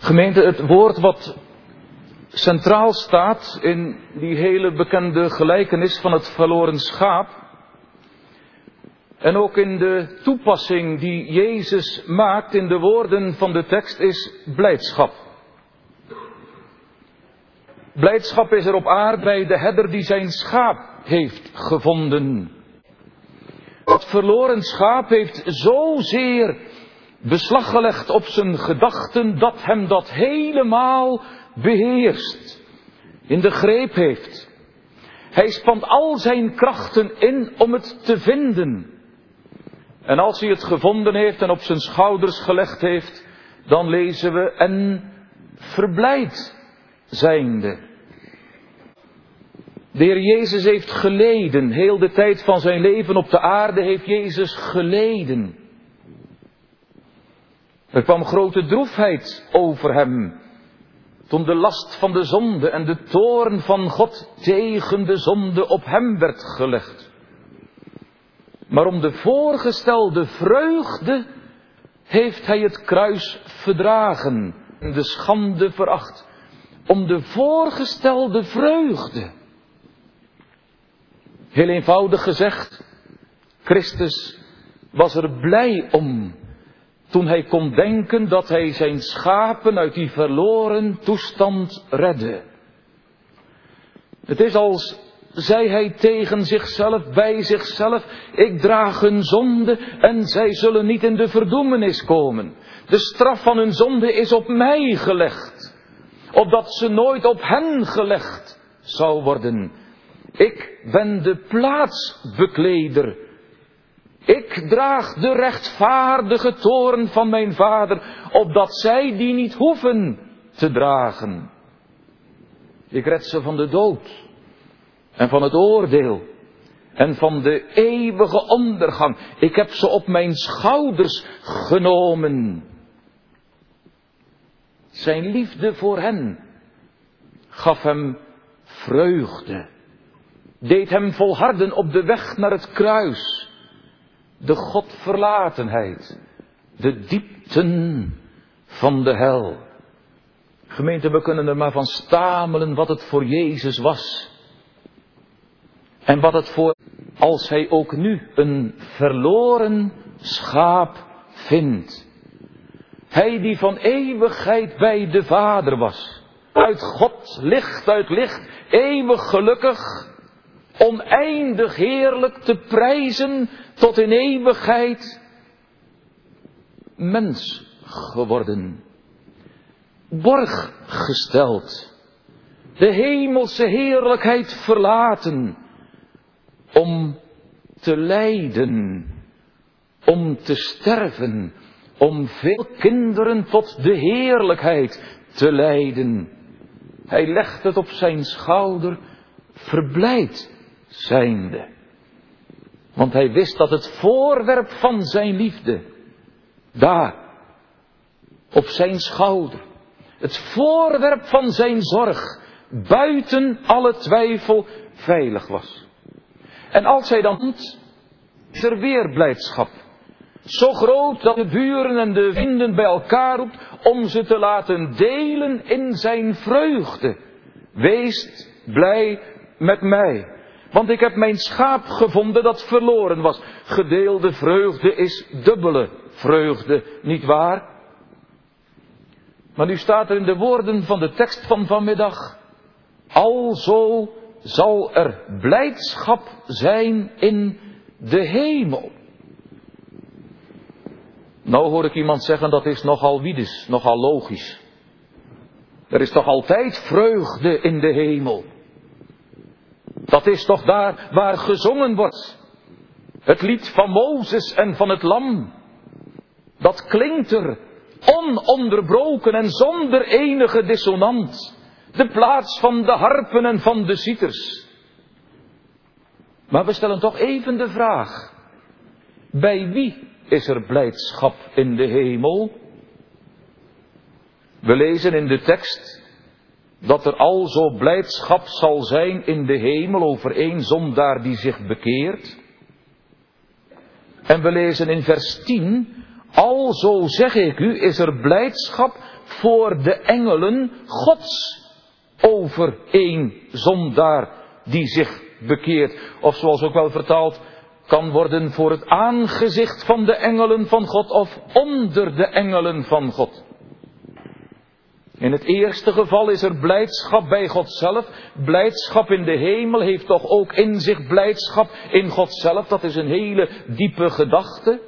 Gemeente, het woord wat centraal staat in die hele bekende gelijkenis van het verloren schaap. En ook in de toepassing die Jezus maakt in de woorden van de tekst is blijdschap. Blijdschap is er op aarde bij de herder die zijn schaap heeft gevonden. Het verloren schaap heeft zozeer beslag gelegd op zijn gedachten dat hem dat helemaal beheerst, in de greep heeft. Hij spant al zijn krachten in om het te vinden. En als hij het gevonden heeft en op zijn schouders gelegd heeft, dan lezen we en verblijd zijnde. De Heer Jezus heeft geleden, heel de tijd van zijn leven op de aarde heeft Jezus geleden. Er kwam grote droefheid over hem, toen de last van de zonde en de toorn van God tegen de zonde op hem werd gelegd. Maar om de voorgestelde vreugde heeft hij het kruis verdragen en de schande veracht. Om de voorgestelde vreugde. Heel eenvoudig gezegd, Christus was er blij om toen hij kon denken dat hij zijn schapen uit die verloren toestand redde. Het is als zei hij tegen zichzelf, bij zichzelf, ik draag hun zonde en zij zullen niet in de verdoemenis komen. De straf van hun zonde is op mij gelegd, opdat ze nooit op hen gelegd zou worden. Ik ben de plaatsbekleder. Ik draag de rechtvaardige toorn van mijn Vader, opdat zij die niet hoeven te dragen. Ik red ze van de dood en van het oordeel en van de eeuwige ondergang. Ik heb ze op mijn schouders genomen. Zijn liefde voor hen gaf hem vreugde, deed hem volharden op de weg naar het kruis. De Godverlatenheid, de diepten van de hel. Gemeente, we kunnen er maar van stamelen wat het voor Jezus was. En wat het voor, als hij ook nu een verloren schaap vindt. Hij die van eeuwigheid bij de Vader was. Uit God, licht uit licht, eeuwig gelukkig, oneindig heerlijk te prijzen tot in eeuwigheid, mens geworden, borg gesteld, de hemelse heerlijkheid verlaten, om te lijden, om te sterven, om veel kinderen tot de heerlijkheid te leiden. Hij legt het op zijn schouder, verblijd zijnde. Want hij wist dat het voorwerp van zijn liefde, daar, op zijn schouder, het voorwerp van zijn zorg, buiten alle twijfel veilig was. En als hij dan is er weer blijdschap. Zo groot dat de buren en de vrienden bij elkaar roept om ze te laten delen in zijn vreugde. Wees blij met mij. Want ik heb mijn schaap gevonden dat verloren was. Gedeelde vreugde is dubbele vreugde, niet waar? Maar nu staat er in de woorden van de tekst van vanmiddag: alzo zal er blijdschap zijn in de hemel. Nou hoor ik iemand zeggen, dat is nogal wiedes, nogal logisch. Er is toch altijd vreugde in de hemel. Dat is toch daar waar gezongen wordt. Het lied van Mozes en van het lam. Dat klinkt er ononderbroken en zonder enige dissonant. De plaats van de harpen en van de citers. Maar we stellen toch even de vraag: bij wie is er blijdschap in de hemel? We lezen in de tekst dat er alzo blijdschap zal zijn in de hemel over één zondaar die zich bekeert. En we lezen in vers 10, Alzo zeg ik u, is er blijdschap voor de engelen Gods over één zondaar die zich bekeert. Of zoals ook wel vertaald kan worden, voor het aangezicht van de engelen van God of onder de engelen van God. In het eerste geval is er blijdschap bij God zelf. Blijdschap in de hemel heeft toch ook in zich blijdschap in God zelf. Dat is een hele diepe gedachte.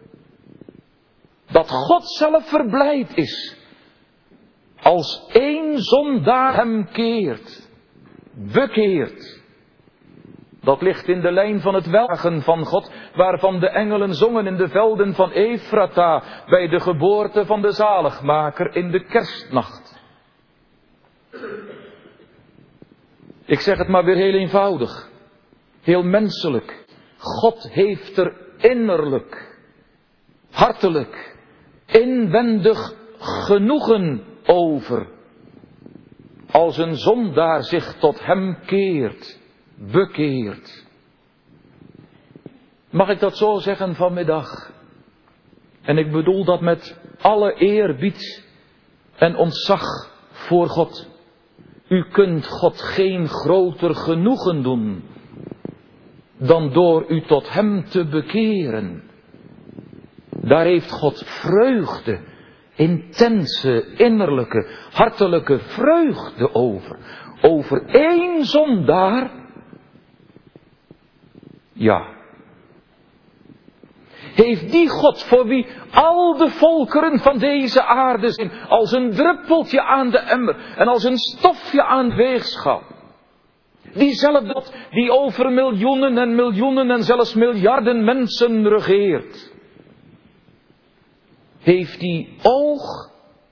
Dat God zelf verblijd is als één zondaar hem keert, bekeert. Dat ligt in de lijn van het welgen van God, waarvan de engelen zongen in de velden van Efrata bij de geboorte van de zaligmaker in de kerstnacht. Ik zeg het maar weer heel eenvoudig, heel menselijk. God heeft er innerlijk, hartelijk, inwendig genoegen over. Als een zondaar zich tot hem keert, bekeert. Mag ik dat zo zeggen vanmiddag? En ik bedoel dat met alle eerbied en ontzag voor God. U kunt God geen groter genoegen doen dan door u tot hem te bekeren. Daar heeft God vreugde, intense, innerlijke, hartelijke vreugde over. Over één zondaar. Ja. Heeft die God voor wie al de volkeren van deze aarde zijn als een druppeltje aan de emmer en als een stofje aan de weegschaal. Diezelfde God die over miljoenen en zelfs miljarden mensen regeert. Heeft die oog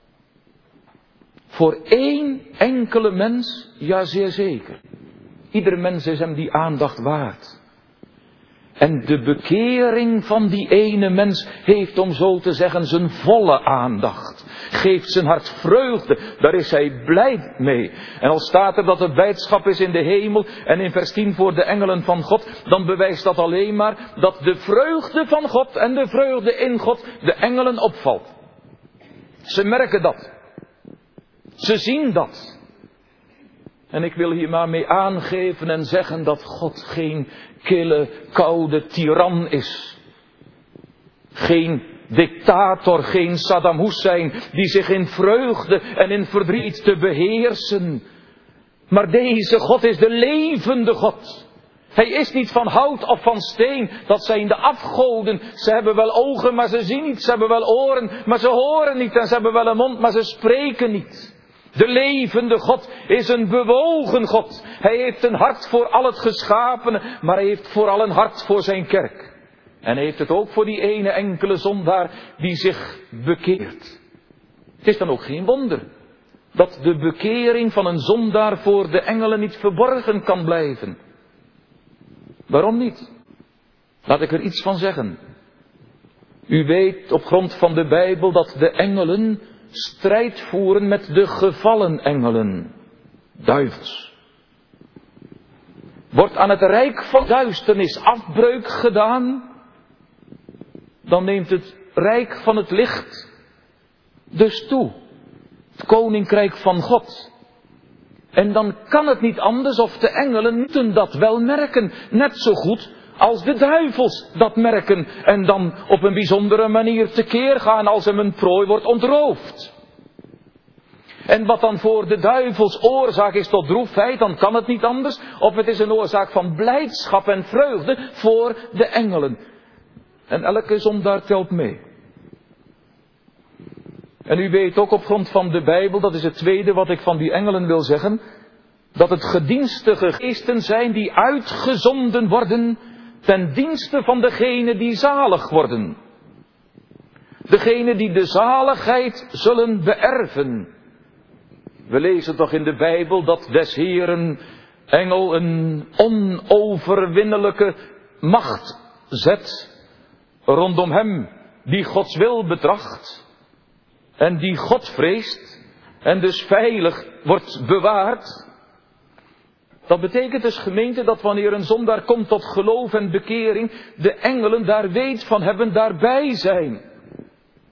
voor één enkele mens? Ja, zeer zeker. Ieder mens is hem die aandacht waard. En de bekering van die ene mens heeft, om zo te zeggen, zijn volle aandacht. Geeft zijn hart vreugde, daar is hij blij mee. En al staat er dat het blijdschap is in de hemel en in vers 10 voor de engelen van God, dan bewijst dat alleen maar dat de vreugde van God en de vreugde in God de engelen opvalt. Ze merken dat. Ze zien dat. En ik wil hier maar mee aangeven en zeggen dat God geen kille, koude tiran is. Geen dictator, geen Saddam Hussein die zich in vreugde en in verdriet te beheersen. Maar deze God is de levende God. Hij is niet van hout of van steen. Dat zijn de afgoden. Ze hebben wel ogen, maar ze zien niet. Ze hebben wel oren, maar ze horen niet. En ze hebben wel een mond, maar ze spreken niet. De levende God is een bewogen God. Hij heeft een hart voor al het geschapene, maar hij heeft vooral een hart voor zijn kerk. En hij heeft het ook voor die ene enkele zondaar die zich bekeert. Het is dan ook geen wonder dat de bekering van een zondaar voor de engelen niet verborgen kan blijven. Waarom niet? Laat ik er iets van zeggen. U weet op grond van de Bijbel dat de engelen strijd voeren met de gevallen engelen, duivels. Wordt aan het rijk van duisternis afbreuk gedaan, dan neemt het rijk van het licht dus toe. Het koninkrijk van God. En dan kan het niet anders of de engelen moeten dat wel merken, net zo goed als de duivels dat merken en dan op een bijzondere manier tekeer gaan als hem een prooi wordt ontroofd. En wat dan voor de duivels oorzaak is tot droefheid, dan kan het niet anders. Of het is een oorzaak van blijdschap en vreugde voor de engelen. En elke zondaar telt mee. En u weet ook op grond van de Bijbel, dat is het tweede wat ik van die engelen wil zeggen, dat het gedienstige geesten zijn die uitgezonden worden ten dienste van degene die zalig worden. Degene die de zaligheid zullen beërven. We lezen toch in de Bijbel dat des Heeren engel een onoverwinnelijke macht zet rondom hem die Gods wil betracht en die God vreest en dus veilig wordt bewaard. Dat betekent dus, gemeente, dat wanneer een zondaar komt tot geloof en bekering, de engelen daar weet van hebben, daarbij zijn.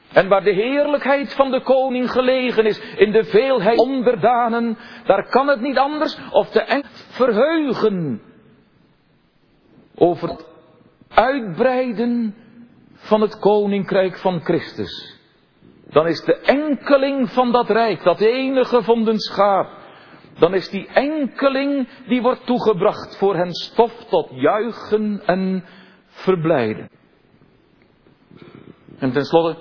En waar de heerlijkheid van de koning gelegen is, in de veelheid onderdanen, daar kan het niet anders of de engelen verheugen over het uitbreiden van het koninkrijk van Christus. Dan is de enkeling van dat rijk, dat ene gevonden schaap, dan is die enkeling die wordt toegebracht voor hen stof tot juichen en verblijden. En tenslotte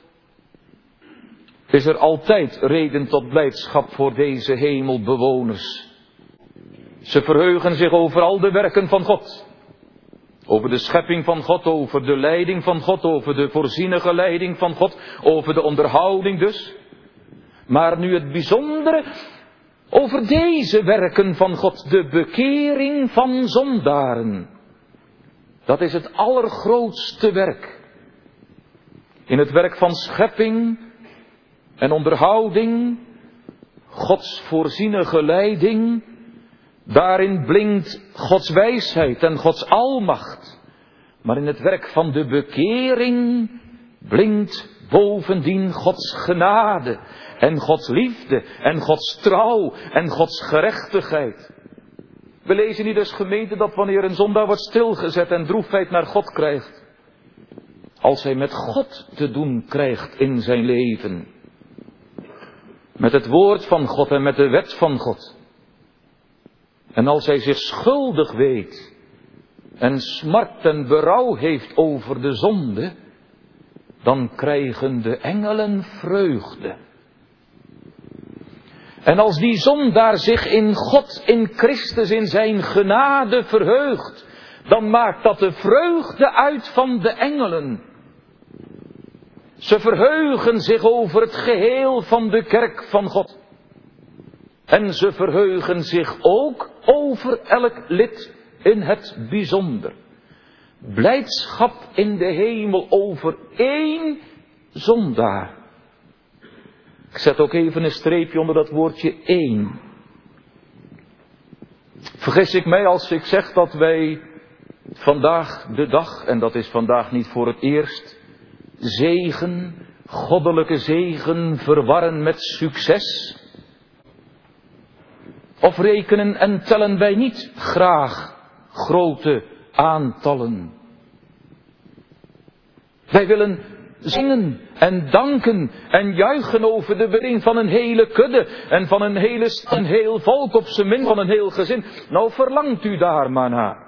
is er altijd reden tot blijdschap voor deze hemelbewoners. Ze verheugen zich over al de werken van God. Over de schepping van God, over de leiding van God, over de voorzienige leiding van God, over de onderhouding dus. Maar nu het bijzondere over deze werken van God, de bekering van zondaren. Dat is het allergrootste werk. In het werk van schepping en onderhouding, Gods voorzienige leiding, daarin blinkt Gods wijsheid en Gods almacht. Maar in het werk van de bekering blinkt bovendien Gods genade en Gods liefde en Gods trouw en Gods gerechtigheid. We lezen niet als gemeente dat wanneer een zondaar wordt stilgezet en droefheid naar God krijgt, als hij met God te doen krijgt in zijn leven, met het woord van God en met de wet van God, en als hij zich schuldig weet en smart en berouw heeft over de zonde, dan krijgen de engelen vreugde. En als die zondaar zich in God, in Christus, in zijn genade verheugt, dan maakt dat de vreugde uit van de engelen. Ze verheugen zich over het geheel van de kerk van God. En ze verheugen zich ook over elk lid in het bijzonder. Blijdschap in de hemel over één zondaar. Ik zet ook even een streepje onder dat woordje één. Vergis ik mij als ik zeg dat wij vandaag de dag, en dat is vandaag niet voor het eerst, zegen, goddelijke zegen verwarren met succes? Of rekenen en tellen wij niet graag grote aantallen? Wij willen zingen en danken en juichen over de bedding van een hele kudde en van een heel volk, op zijn minst van een heel gezin. Nou, verlangt u daar maar naar.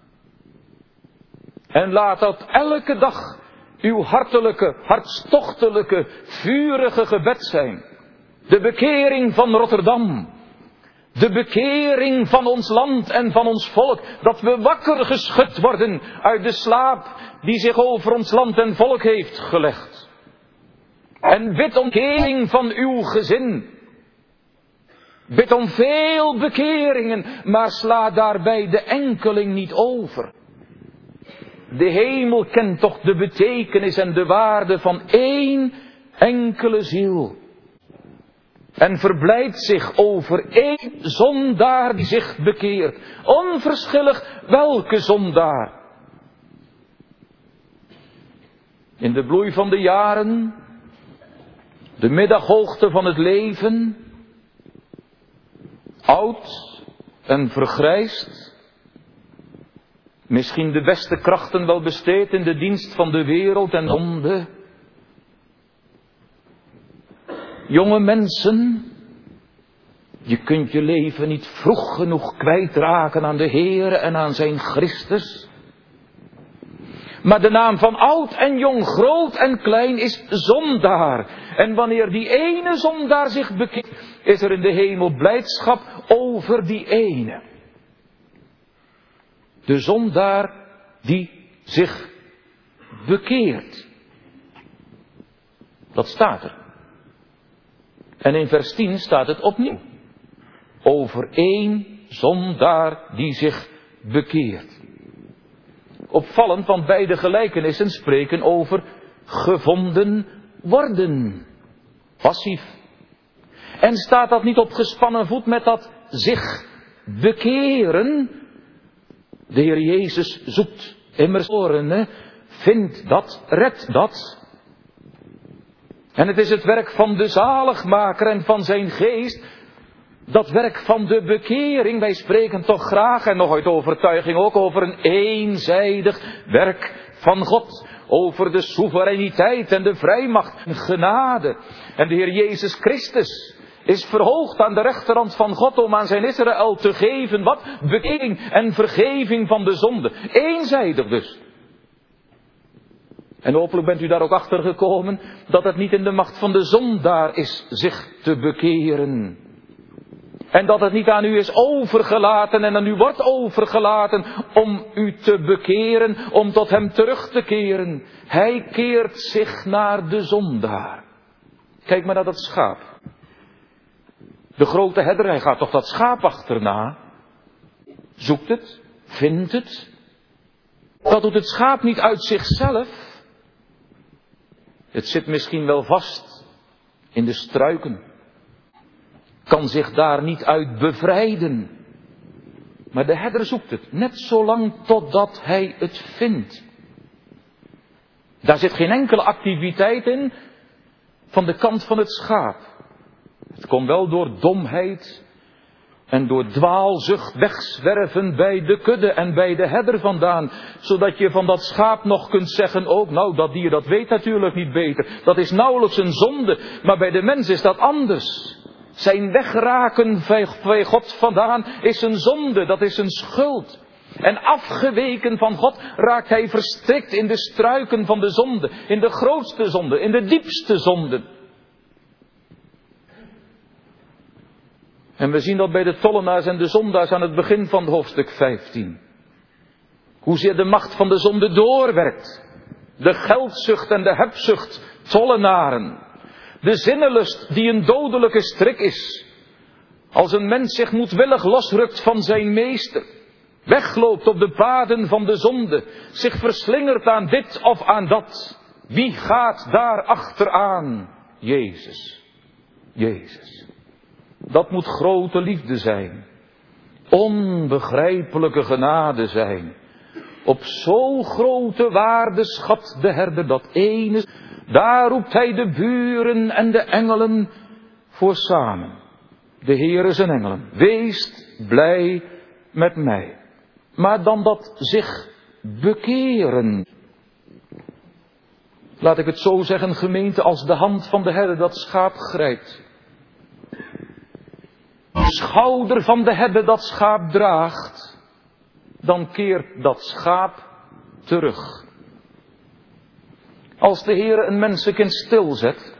En laat dat elke dag uw hartelijke, hartstochtelijke, vurige gebed zijn. De bekering van Rotterdam. De bekering van ons land en van ons volk. Dat we wakker geschud worden uit de slaap die zich over ons land en volk heeft gelegd. En bid om bekering van uw gezin. Bid om veel bekeringen, maar sla daarbij de enkeling niet over. De hemel kent toch de betekenis en de waarde van één enkele ziel. En verblijdt zich over één zondaar die zich bekeert. Onverschillig welke zondaar. In de bloei van de jaren, de middaghoogte van het leven, oud en vergrijsd, misschien de beste krachten wel besteed in de dienst van de wereld en zonde. Jonge mensen, je kunt je leven niet vroeg genoeg kwijtraken aan de Heere en aan zijn Christus. Maar de naam van oud en jong, groot en klein is zondaar. En wanneer die ene zondaar zich bekeert, is er in de hemel blijdschap over die ene. De zondaar die zich bekeert. Dat staat er. En in vers 10 staat het opnieuw. Over één zondaar die zich bekeert. Opvallend, want beide gelijkenissen spreken over gevonden worden. Passief. En staat dat niet op gespannen voet met dat zich bekeren? De Heer Jezus zoekt immers oren, vindt dat, redt dat. En het is het werk van de zaligmaker en van zijn geest, dat werk van de bekering. Wij spreken toch graag en nog uit overtuiging ook over een eenzijdig werk van God. Over de soevereiniteit en de vrijmacht en genade. En de Heer Jezus Christus is verhoogd aan de rechterhand van God om aan zijn Israël te geven wat? Bekering en vergeving van de zonde. Eenzijdig dus. En hopelijk bent u daar ook achter gekomen dat het niet in de macht van de zondaar is zich te bekeren. En dat het niet aan u is overgelaten en aan u wordt overgelaten om u te bekeren, om tot hem terug te keren. Hij keert zich naar de zondaar. Kijk maar naar dat schaap. De grote herder, hij gaat toch dat schaap achterna. Zoekt het, vindt het. Dat doet het schaap niet uit zichzelf. Het zit misschien wel vast in de struiken. Kan zich daar niet uit bevrijden. Maar de herder zoekt het, net zolang totdat hij het vindt. Daar zit geen enkele activiteit in van de kant van het schaap. Het kon wel door domheid en door dwaalzucht wegzwerven bij de kudde en bij de herder vandaan. Zodat je van dat schaap nog kunt zeggen ook, nou dat dier dat weet natuurlijk niet beter. Dat is nauwelijks een zonde, maar bij de mens is dat anders. Zijn wegraken bij God vandaan is een zonde, dat is een schuld. En afgeweken van God raakt hij verstrikt in de struiken van de zonde. In de grootste zonde, in de diepste zonde. En we zien dat bij de tollenaars en de zondaars aan het begin van hoofdstuk 15. Hoezeer de macht van de zonde doorwerkt. De geldzucht en de hebzucht, tollenaren. De zinnenlust die een dodelijke strik is. Als een mens zich moedwillig losrukt van zijn meester. Wegloopt op de paden van de zonde. Zich verslingert aan dit of aan dat. Wie gaat daar achteraan? Jezus. Jezus. Dat moet grote liefde zijn. Onbegrijpelijke genade zijn. Op zo'n grote waarde schat de herder dat ene. Daar roept hij de buren en de engelen voor samen. De Heere zijn engelen. Wees blij met mij. Maar dan dat zich bekeren. Laat ik het zo zeggen, gemeente, als de hand van de herder dat schaap grijpt. De schouder van de herder dat schaap draagt. Dan keert dat schaap terug. Als de Heere een mensenkind stilzet,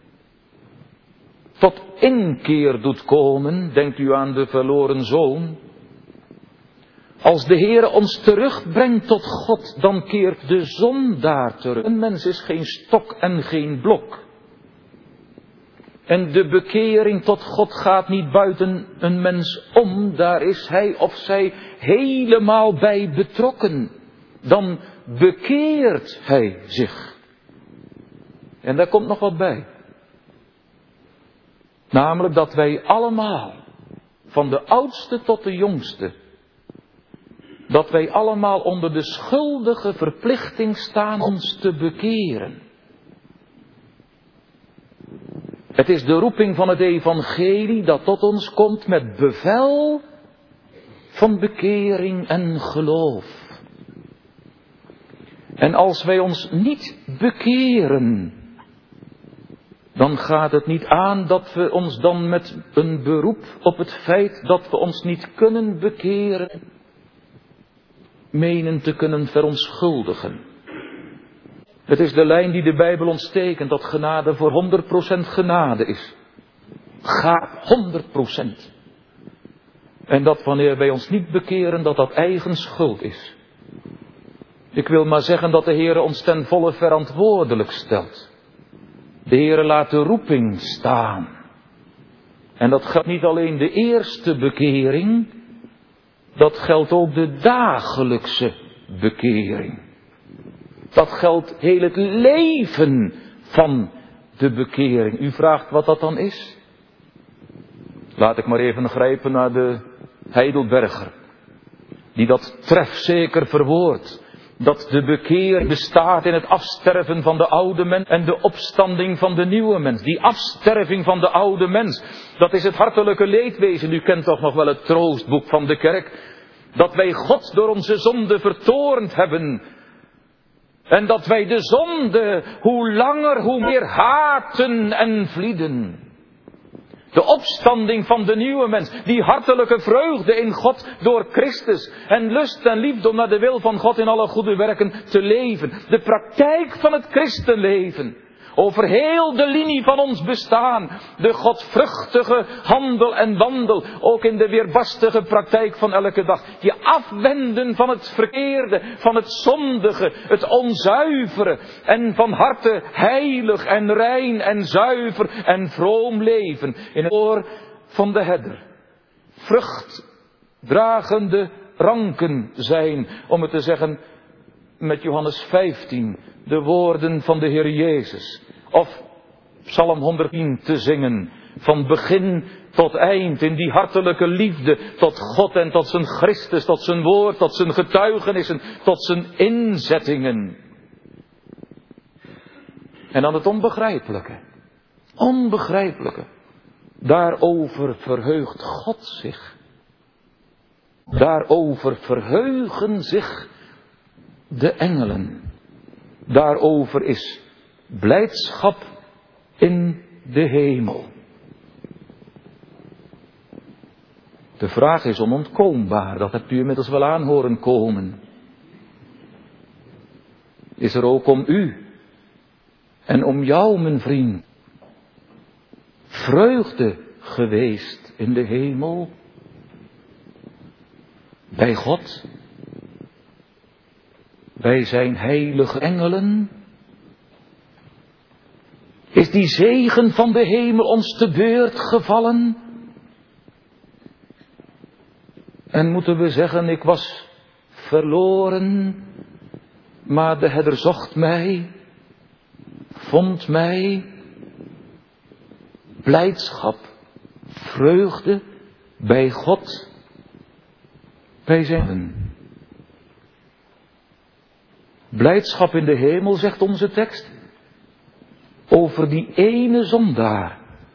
tot inkeer doet komen, denkt u aan de verloren zoon. Als de Heere ons terugbrengt tot God, dan keert de zondaar terug. Een mens is geen stok en geen blok. En de bekering tot God gaat niet buiten een mens om, daar is hij of zij helemaal bij betrokken. Dan bekeert hij zich. En daar komt nog wat bij. Namelijk dat wij allemaal, van de oudste tot de jongste, dat wij allemaal onder de schuldige verplichting staan ons te bekeren. Het is de roeping van het evangelie dat tot ons komt met bevel van bekering en geloof. En als wij ons niet bekeren, dan gaat het niet aan dat we ons dan met een beroep op het feit dat we ons niet kunnen bekeren, menen te kunnen verontschuldigen. Het is de lijn die de Bijbel ons tekent, dat genade voor 100% genade is. Ga 100%. En dat wanneer wij ons niet bekeren, dat dat eigen schuld is. Ik wil maar zeggen dat de Heere ons ten volle verantwoordelijk stelt. De Heere laat de roeping staan. En dat geldt niet alleen de eerste bekering, dat geldt ook de dagelijkse bekering. Dat geldt heel het leven van de bekering. U vraagt wat dat dan is? Laat ik maar even grijpen naar de Heidelberger, die dat trefzeker verwoordt. Dat de bekering bestaat in het afsterven van de oude mens en de opstanding van de nieuwe mens. Die afsterving van de oude mens, dat is het hartelijke leedwezen. U kent toch nog wel het troostboek van de kerk. Dat wij God door onze zonde vertoornd hebben. En dat wij de zonde hoe langer hoe meer haten en vlieden. De opstanding van de nieuwe mens. Die hartelijke vreugde in God door Christus. En lust en liefde om naar de wil van God in alle goede werken te leven. De praktijk van het christenleven. Over heel de linie van ons bestaan. De godvruchtige handel en wandel. Ook in de weerbarstige praktijk van elke dag. Je afwenden van het verkeerde, van het zondige, het onzuivere. En van harte heilig en rein en zuiver en vroom leven. In het oor van de herder. Vruchtdragende ranken zijn, om het te zeggen met Johannes 15, de woorden van de Heer Jezus. Of Psalm 110 te zingen, van begin tot eind, in die hartelijke liefde tot God en tot zijn Christus, tot zijn woord, tot zijn getuigenissen, tot zijn inzettingen. En dan het onbegrijpelijke. Onbegrijpelijke. Daarover verheugt God zich. Daarover verheugen zich de engelen. Daarover is blijdschap in de hemel. De vraag is onontkoombaar, dat hebt u inmiddels wel aan horen komen. Is er ook om u en om jou, mijn vriend, vreugde geweest in de hemel? Bij God? Bij zijn heilige engelen? Is die zegen van de hemel ons te beurt gevallen? En moeten we zeggen, ik was verloren, maar de herder zocht mij, vond mij, blijdschap, vreugde bij God, bij zijn. Blijdschap in de hemel, zegt onze tekst, over die ene zondaar.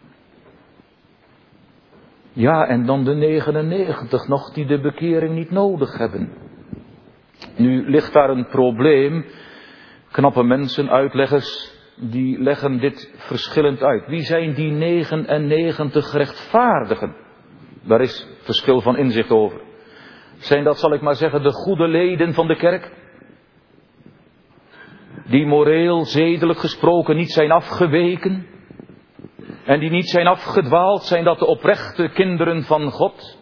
Ja, en dan de 99 nog die de bekering niet nodig hebben. Nu ligt daar een probleem. Knappe mensen, uitleggers, die leggen dit verschillend uit. Wie zijn die 99 rechtvaardigen? Daar is verschil van inzicht over. Zijn dat, zal ik maar zeggen, de goede leden van de kerk? Die moreel, zedelijk gesproken niet zijn afgeweken. En die niet zijn afgedwaald, zijn dat de oprechte kinderen van God?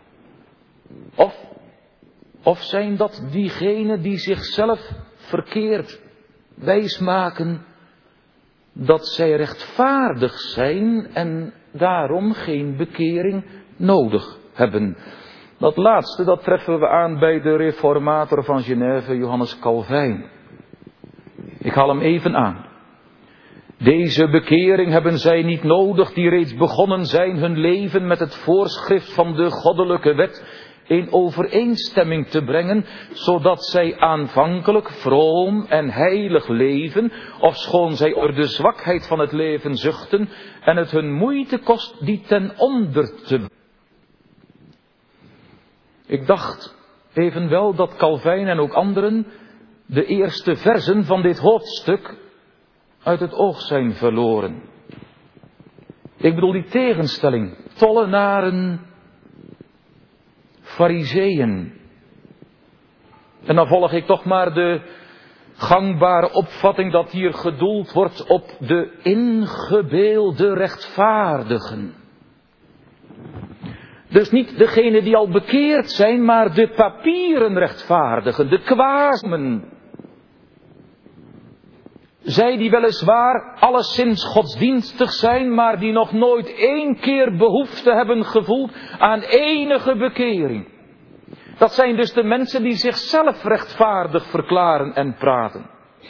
Of zijn dat diegenen die zichzelf verkeerd wijsmaken dat zij rechtvaardig zijn en daarom geen bekering nodig hebben? Dat laatste, dat treffen we aan bij de reformator van Genève, Johannes Calvijn. Ik haal hem even aan. Deze bekering hebben zij niet nodig, die reeds begonnen zijn hun leven met het voorschrift van de goddelijke wet in overeenstemming te brengen, zodat zij aanvankelijk vroom en heilig leven, ofschoon zij over de zwakheid van het leven zuchten en het hun moeite kost die ten onder te brengen. Ik dacht evenwel dat Calvijn en ook anderen de eerste verzen van dit hoofdstuk uit het oog zijn verloren. Ik bedoel die tegenstelling. Tollenaren, farizeeën. En dan volg ik toch maar de gangbare opvatting dat hier gedoeld wordt op de ingebeelde rechtvaardigen. Dus niet degene die al bekeerd zijn, maar de papieren rechtvaardigen, de kwamen. Zij die weliswaar alleszins godsdienstig zijn, maar die nog nooit één keer behoefte hebben gevoeld aan enige bekering. Dat zijn dus de mensen die zichzelf rechtvaardig verklaren en praten.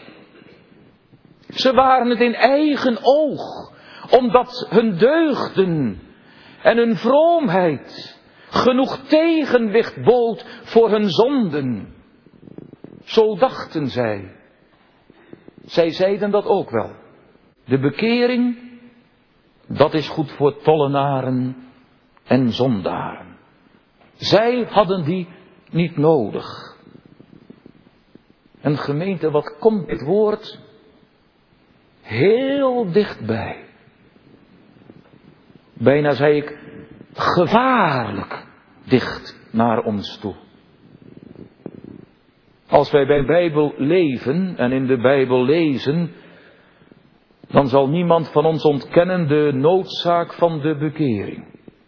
Ze waren het in eigen oog, omdat hun deugden en hun vroomheid genoeg tegenwicht bood voor hun zonden. Zo dachten zij. Zij zeiden dat ook wel. De bekering, dat is goed voor tollenaren en zondaren. Zij hadden die niet nodig. En gemeente, wat komt dit woord heel dichtbij. Bijna zei ik, gevaarlijk dicht naar ons toe. Als wij bij de Bijbel leven en in de Bijbel lezen, dan zal niemand van ons ontkennen de noodzaak van de bekering.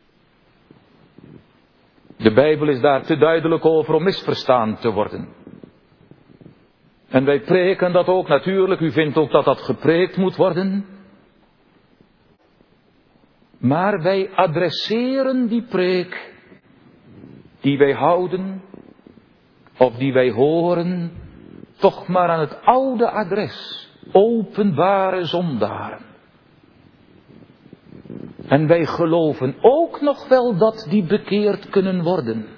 De Bijbel is daar te duidelijk over om misverstaan te worden. En wij preken dat ook natuurlijk, u vindt ook dat dat gepreekt moet worden. Maar wij adresseren die preek die wij houden of die wij horen, toch maar aan het oude adres, openbare zondaren. En wij geloven ook nog wel dat die bekeerd kunnen worden.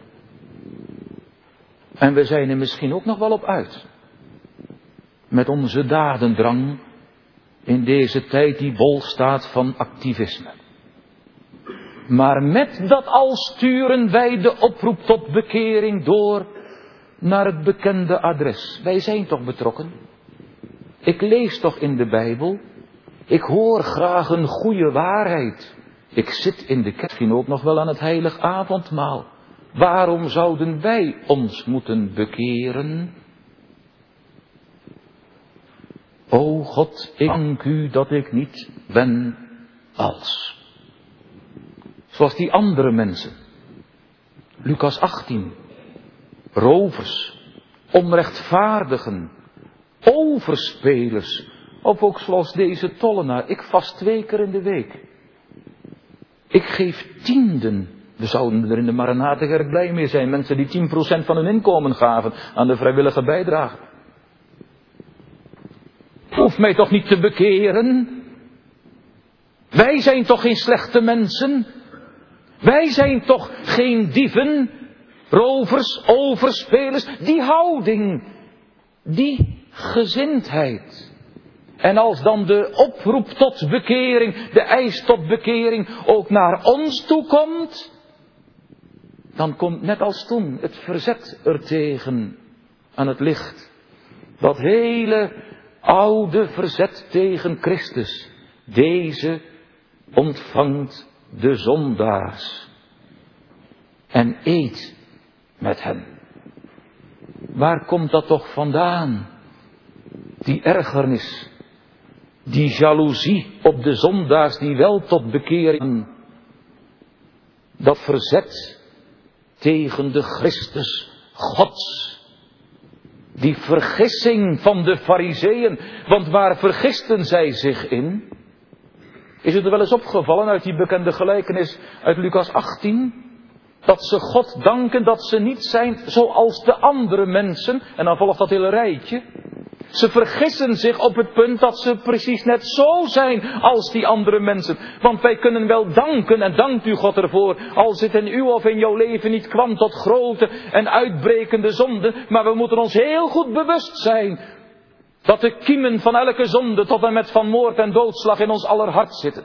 En we zijn er misschien ook nog wel op uit. Met onze dadendrang in deze tijd die bol staat van activisme. Maar met dat al sturen wij de oproep tot bekering door naar het bekende adres. Wij zijn toch betrokken? Ik lees toch in de Bijbel? Ik hoor graag een goede waarheid. Ik zit in de kerk misschien ook nog wel aan het heilig avondmaal. Waarom zouden wij ons moeten bekeren? O God, ik dank u dat ik niet ben als. Zoals die andere mensen. Lucas 18. Rovers, onrechtvaardigen, overspelers. Of ook zoals deze tollenaar. Ik vast 2 keer in de week. Ik geef tienden. We zouden er in de Maranatenkerk blij mee zijn. Mensen die 10% van hun inkomen gaven aan de vrijwillige bijdrage. Hoeft mij toch niet te bekeren? Wij zijn toch geen slechte mensen? Wij zijn toch geen dieven, rovers, overspelers? Die houding, die gezindheid. En als dan de oproep tot bekering, de eis tot bekering ook naar ons toe komt, dan komt net als toen het verzet ertegen aan het licht. Dat hele oude verzet tegen Christus. Deze ontvangt de zondaars en eet met hen. Waar komt dat toch vandaan? Die ergernis, die jaloezie op de zondaars die wel tot bekering, dat verzet tegen de Christus Gods. Die vergissing van de Farizeeën, want waar vergisten zij zich in? Is het er wel eens opgevallen uit die bekende gelijkenis uit Lucas 18? Dat ze God danken dat ze niet zijn zoals de andere mensen. En dan volgt dat hele rijtje. Ze vergissen zich op het punt dat ze precies net zo zijn als die andere mensen. Want wij kunnen wel danken en dankt u God ervoor. Als het in uw of in jouw leven niet kwam tot grote en uitbrekende zonden. Maar we moeten ons heel goed bewust zijn dat de kiemen van elke zonde tot en met van moord en doodslag in ons aller hart zitten.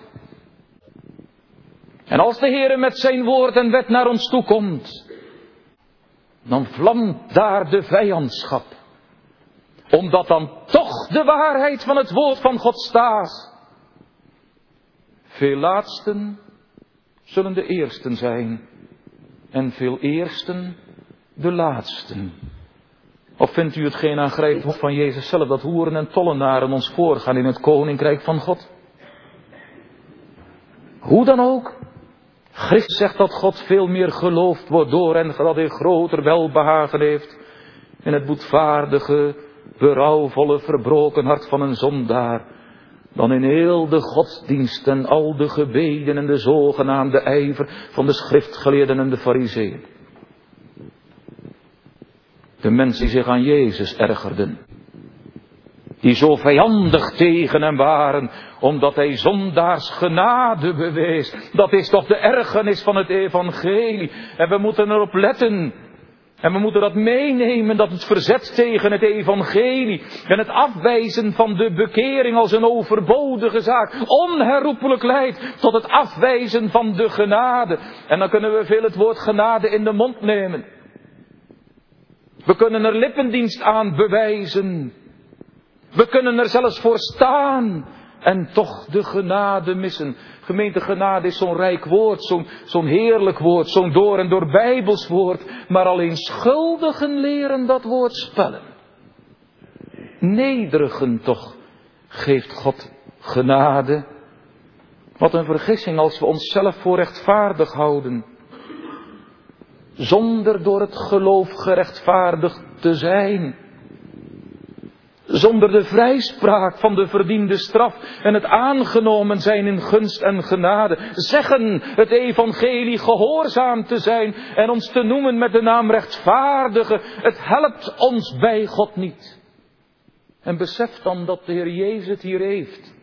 En als de Heere met zijn woord en wet naar ons toe komt, dan vlamt daar de vijandschap. Omdat dan toch de waarheid van het woord van God staat. Veel laatsten zullen de eersten zijn. En veel eersten de laatsten. Of vindt u het geen aangrijpend van Jezus zelf dat hoeren en tollenaren ons voorgaan in het koninkrijk van God? Hoe dan ook. Christus zegt dat God veel meer geloofd wordt door en dat hij groter welbehagen heeft in het boetvaardige, berouwvolle, verbroken hart van een zondaar, dan in heel de godsdienst en al de gebeden en de zogenaamde ijver van de schriftgeleerden en de farizeeën. De mensen die zich aan Jezus ergerden, die zo vijandig tegen hem waren, omdat hij zondaars genade bewees. Dat is toch de ergernis van het evangelie. En we moeten erop letten En we moeten dat meenemen, dat het verzet tegen het evangelie en het afwijzen van de bekering als een overbodige zaak onherroepelijk leidt tot het afwijzen van de genade. En dan kunnen we veel het woord genade in de mond nemen. We kunnen er lippendienst aan bewijzen. We kunnen er zelfs voor staan en toch de genade missen. Gemeente, genade is zo'n rijk woord, zo'n heerlijk woord, zo'n door en door Bijbels woord. Maar alleen schuldigen leren dat woord spellen. Nederigen toch geeft God genade. Wat een vergissing als we onszelf voor rechtvaardig houden. Zonder door het geloof gerechtvaardigd te zijn. Zonder de vrijspraak van de verdiende straf en het aangenomen zijn in gunst en genade. Zeggen het evangelie gehoorzaam te zijn en ons te noemen met de naam rechtvaardige. Het helpt ons bij God niet. En besef dan dat de Heer Jezus het hier heeft.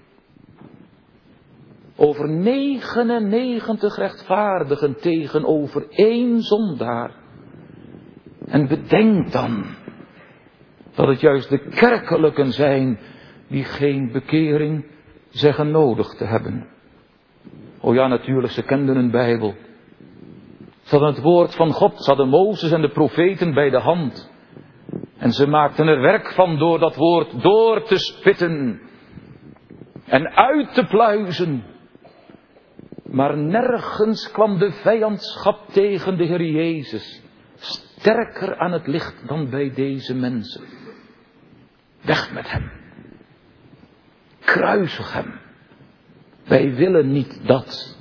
Over 99 rechtvaardigen tegenover 1 zondaar. En bedenk dan dat het juist de kerkelijken zijn die geen bekering zeggen nodig te hebben. O ja, natuurlijk, ze kenden een Bijbel. Ze hadden het woord van God, ze hadden Mozes en de profeten bij de hand. En ze maakten er werk van door dat woord door te spitten en uit te pluizen. Maar nergens kwam de vijandschap tegen de Heer Jezus sterker aan het licht dan bij deze mensen. Weg met hem. Kruisig hem. Wij willen niet dat.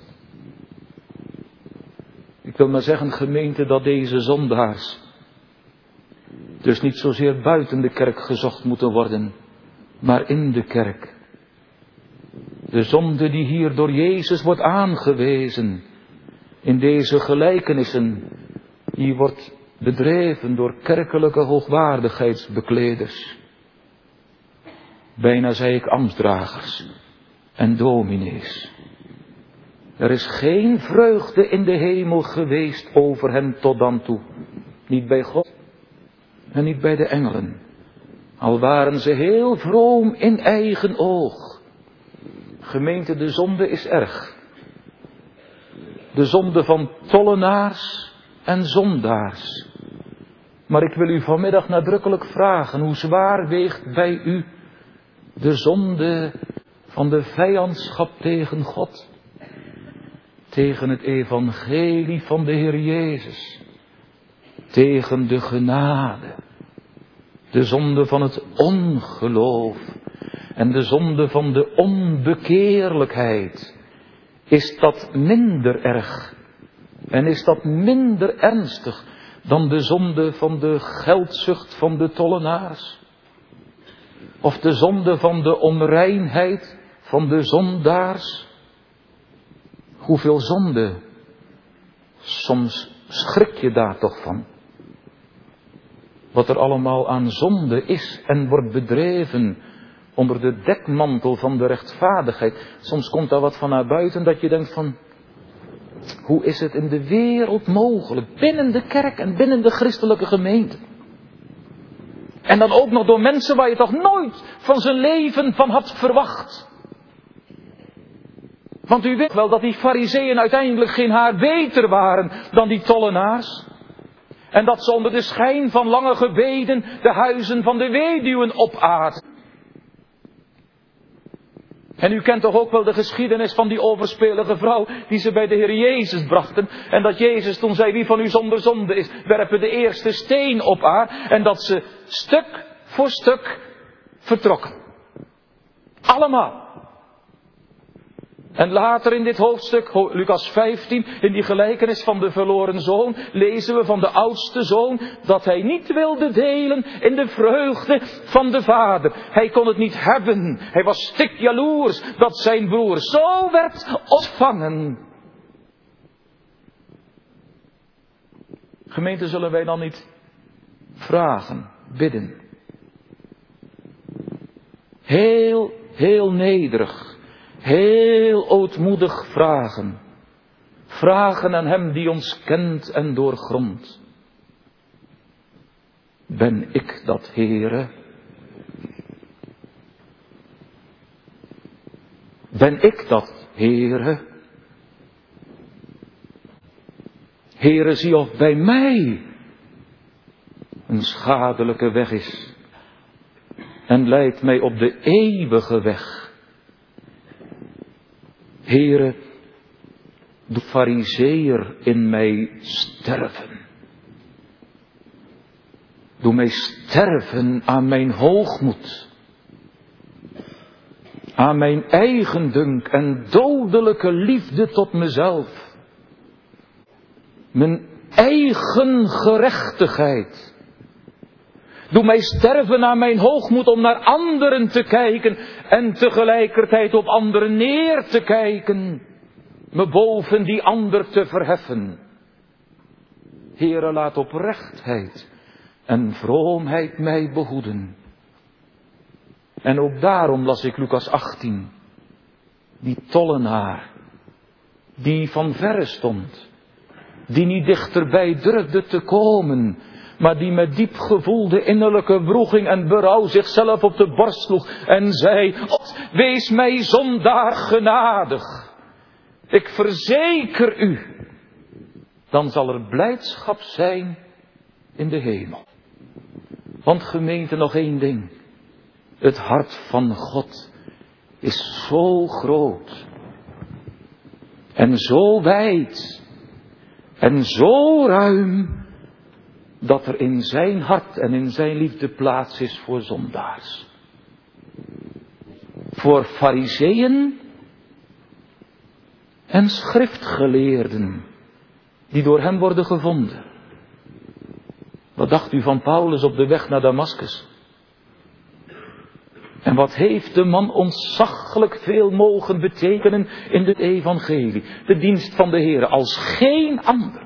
Ik wil maar zeggen, gemeente, dat deze zondaars dus niet zozeer buiten de kerk gezocht moeten worden, maar in de kerk. De zonde die hier door Jezus wordt aangewezen, in deze gelijkenissen, die wordt bedreven door kerkelijke hoogwaardigheidsbekleders. Bijna zei ik ambtsdragers en dominees. Er is geen vreugde in de hemel geweest over hen tot dan toe. Niet bij God en niet bij de engelen. Al waren ze heel vroom in eigen oog. Gemeente, de zonde is erg. De zonde van tollenaars en zondaars. Maar ik wil u vanmiddag nadrukkelijk vragen, hoe zwaar weegt bij u de zonde van de vijandschap tegen God? Tegen het evangelie van de Heer Jezus. Tegen de genade. De zonde van het ongeloof. En de zonde van de onbekeerlijkheid. Is dat minder erg? En is dat minder ernstig dan de zonde van de geldzucht van de tollenaars? Of de zonde van de onreinheid van de zondaars? Hoeveel zonde? Soms schrik je daar toch van. Wat er allemaal aan zonde is en wordt bedreven onder de dekmantel van de rechtvaardigheid. Soms komt daar wat van naar buiten dat je denkt van, hoe is het in de wereld mogelijk, binnen de kerk en binnen de christelijke gemeente? En dan ook nog door mensen waar je toch nooit van zijn leven van had verwacht. Want u weet wel dat die farizeeën uiteindelijk geen haar beter waren dan die tollenaars. En dat ze onder de schijn van lange gebeden de huizen van de weduwen opaten. En u kent toch ook wel de geschiedenis van die overspelige vrouw die ze bij de Heer Jezus brachten. En dat Jezus toen zei, wie van u zonder zonde is, werpen de eerste steen op haar. En dat ze stuk voor stuk vertrokken. Allemaal. En later in dit hoofdstuk, Lucas 15, in die gelijkenis van de verloren zoon, lezen we van de oudste zoon dat hij niet wilde delen in de vreugde van de vader. Hij kon het niet hebben. Hij was stikjaloers dat zijn broer zo werd ontvangen. Gemeente, zullen wij dan niet vragen, bidden? Heel nederig. Heel ootmoedig vragen. Vragen aan hem die ons kent en doorgrondt. Ben ik dat, Heere? Ben ik dat, Heere? Heere, zie of bij mij een schadelijke weg is en leid mij op de eeuwige weg. Heere, doe farizeeër in mij sterven. Doe mij sterven aan mijn hoogmoed, aan mijn eigendunk en dodelijke liefde tot mezelf. Mijn eigen gerechtigheid. Doe mij sterven aan mijn hoogmoed om naar anderen te kijken en tegelijkertijd op anderen neer te kijken. Me boven die ander te verheffen. Heere, laat oprechtheid en vroomheid mij behoeden. En ook daarom las ik Lucas 18. Die tollenaar, die van verre stond. Die niet dichterbij durfde te komen, maar die met diep gevoelde innerlijke wroeging en berouw zichzelf op de borst sloeg en zei: wees mij zondaar genadig. Ik verzeker u, dan zal er blijdschap zijn in de hemel. Want gemeente, nog één ding. Het hart van God is zo groot en zo wijd en zo ruim, dat er in zijn hart en in zijn liefde plaats is voor zondaars. Voor farizeeën en schriftgeleerden, die door hem worden gevonden. Wat dacht u van Paulus op de weg naar Damaskus? En wat heeft de man ontzaglijk veel mogen betekenen in het evangelie. De dienst van de Heer als geen ander.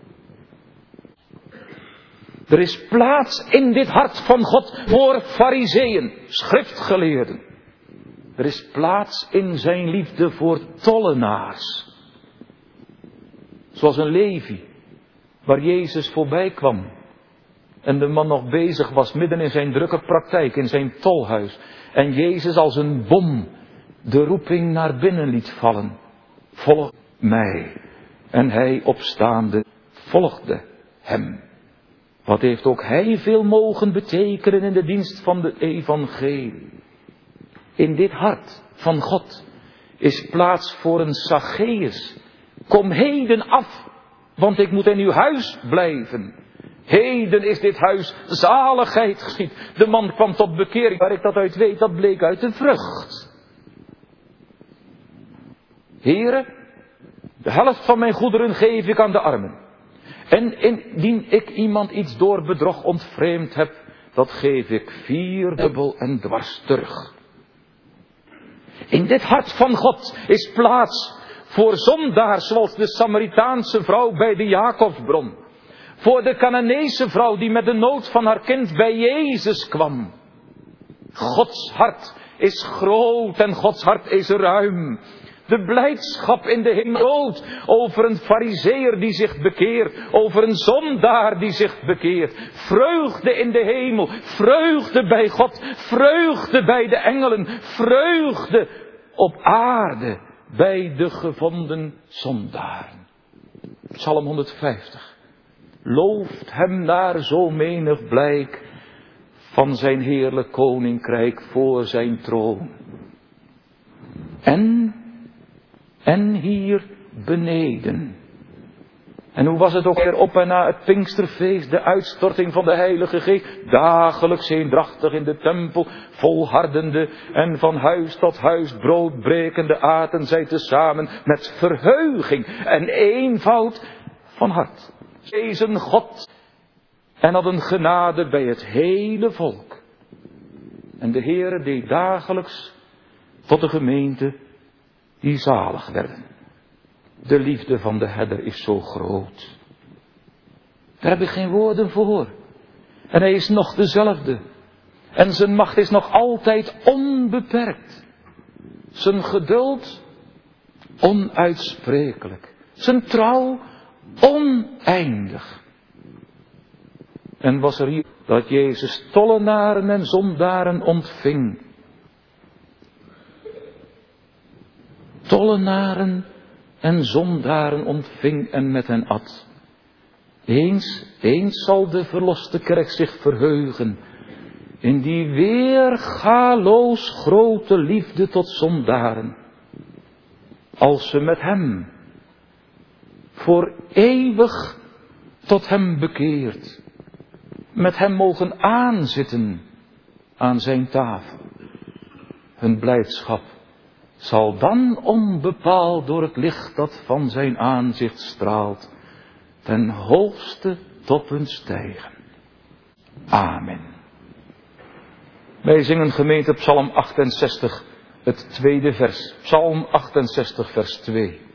Er is plaats in dit hart van God voor farizeeën, schriftgeleerden. Er is plaats in zijn liefde voor tollenaars. Zoals een Levi, waar Jezus voorbij kwam. En de man nog bezig was midden in zijn drukke praktijk, in zijn tolhuis. En Jezus als een bom de roeping naar binnen liet vallen. Volg mij. En hij opstaande volgde hem. Wat heeft ook hij veel mogen betekenen in de dienst van de evangelie. In dit hart van God is plaats voor een Zacchaeus. Kom heden af, want ik moet in uw huis blijven. Heden is dit huis zaligheid geschied. De man kwam tot bekering. Waar ik dat uit weet, dat bleek uit de vrucht. Heere, de helft van mijn goederen geef ik aan de armen. En indien ik iemand iets door bedrog ontvreemd heb, dat geef ik vierdubbel en dwars terug. In dit hart van God is plaats voor zondaars zoals de Samaritaanse vrouw bij de Jacobsbron. Voor de Canaanese vrouw die met de nood van haar kind bij Jezus kwam. Gods hart is groot en Gods hart is ruim. De blijdschap in de hemel over een farizeeër die zich bekeert. Over een zondaar die zich bekeert. Vreugde in de hemel. Vreugde bij God. Vreugde bij de engelen. Vreugde op aarde bij de gevonden zondaren. Psalm 150. Looft hem naar zo menig blijk van zijn heerlijk koninkrijk voor zijn troon. En hier beneden. En hoe was het ook weer op en na het Pinksterfeest, de uitstorting van de Heilige Geest, dagelijks eendrachtig in de tempel, volhardende en van huis tot huis broodbrekende aten zij tezamen met verheuging en eenvoud van hart. Prezen God en hadden genade bij het hele volk. En de Heere deed dagelijks tot de gemeente die zalig werden. De liefde van de herder is zo groot. Daar heb ik geen woorden voor. En hij is nog dezelfde. En zijn macht is nog altijd onbeperkt. Zijn geduld onuitsprekelijk. Zijn trouw oneindig. En was er hier dat Jezus tollenaren en zondaren ontving. Tollenaren en zondaren ontving en met hen at. Eens zal de verloste kerk zich verheugen in die weergaloos grote liefde tot zondaren. Als ze met hem voor eeuwig tot hem bekeerd, met hem mogen aanzitten aan zijn tafel. Hun blijdschap zal dan onbepaald door het licht dat van zijn aanzicht straalt, ten hoogste toppen stijgen. Amen. Wij zingen gemeente Psalm 68, het tweede vers. Psalm 68, vers 2.